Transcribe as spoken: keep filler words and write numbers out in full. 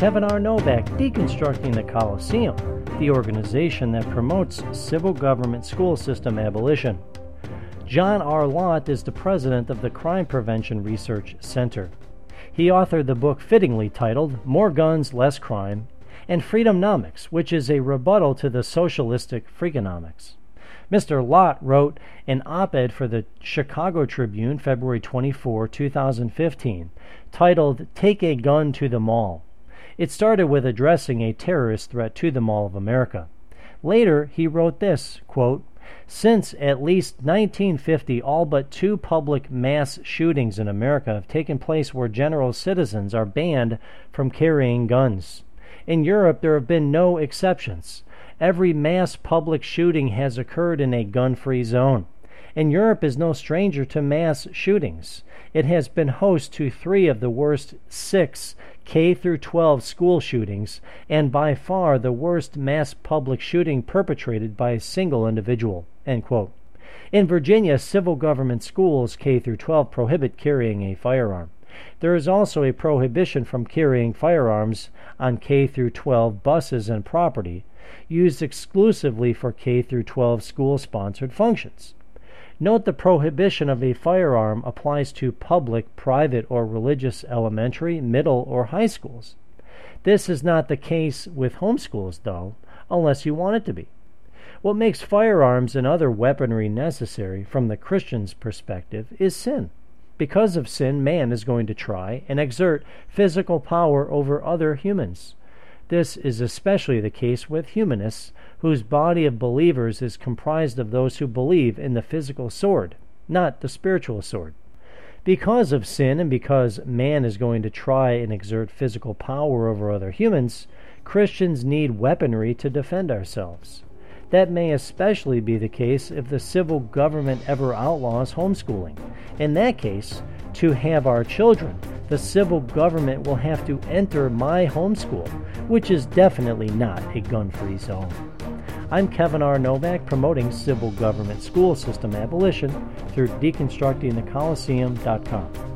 Kevin R. Novak, Deconstructing the Coliseum, the organization that promotes civil government school system abolition. John R. Lott is the president of the Crime Prevention Research Center. He authored the book fittingly titled More Guns, Less Crime, and Freedomnomics, which is a rebuttal to the socialistic Freakonomics. Mister Lott wrote an op-ed for the Chicago Tribune, February twenty-fourth, two thousand fifteen, titled Take a Gun to the Mall. It started with addressing a terrorist threat to the Mall of America. Later, he wrote this, quote, "Since at least nineteen fifty, all but two public mass shootings in America have taken place where general citizens are banned from carrying guns. In Europe, there have been no exceptions. Every mass public shooting has occurred in a gun-free zone. And Europe is no stranger to mass shootings. It has been host to three of the worst six K through twelve school shootings, and by far the worst mass public shooting perpetrated by a single individual." End quote. In Virginia, civil government schools K through twelve prohibit carrying a firearm. There is also a prohibition from carrying firearms on K through twelve buses and property, used exclusively for K through twelve school-sponsored functions. Note the prohibition of a firearm applies to public, private, or religious elementary, middle, or high schools. This is not the case with homeschools, though, unless you want it to be. What makes firearms and other weaponry necessary from the Christian's perspective is sin. Because of sin, man is going to try and exert physical power over other humans. This is especially the case with humanists, whose body of believers is comprised of those who believe in the physical sword, not the spiritual sword. Because of sin and because man is going to try and exert physical power over other humans, Christians need weaponry to defend ourselves. That may especially be the case if the civil government ever outlaws homeschooling. In that case, to have our children, the civil government will have to enter my homeschool, which is definitely not a gun-free zone. I'm Kevin R. Novak, promoting civil government school system abolition through deconstructing the coliseum dot com.